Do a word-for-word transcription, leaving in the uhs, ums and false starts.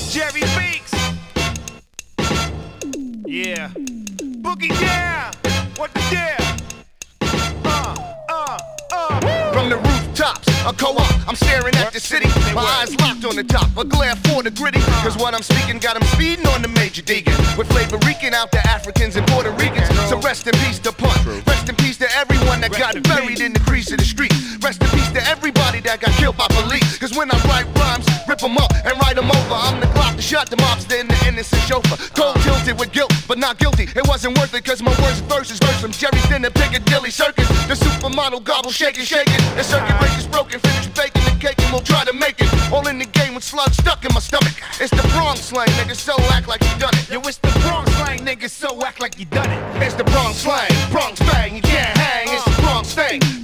Jerry Beaks. Yeah. Boogie down. What the deal? Uh, uh, uh. From the rooftops, a co-op, I'm staring at the city. My eyes locked on the top, a glare for the gritty. Cause what I'm speaking got them speeding on the Major Deacon. With flavor reeking out to Africans and Puerto Ricans. So rest in peace to Pun. Rest in peace to everyone that got buried in the crease of the street. Rest in peace to everybody that got killed by police. Cause when I write rhymes, rip them up and write them over. I'm the Glock to shot the mobster and the innocent chauffeur. Cold tilted with guilt, but not guilty. It wasn't worth it cause my words and verses verse from Jerry's Dinner Piccadilly Circus. The supermodel gobble shaking, shaking. The circuit breaker's broken, finished baking the cake and we'll try to make it. All in the game with slugs stuck in my stomach. It's the Bronx slang, niggas, so act like you done it. Yo, it's the Bronx slang, niggas, so act like you done it. It's the Bronx slang.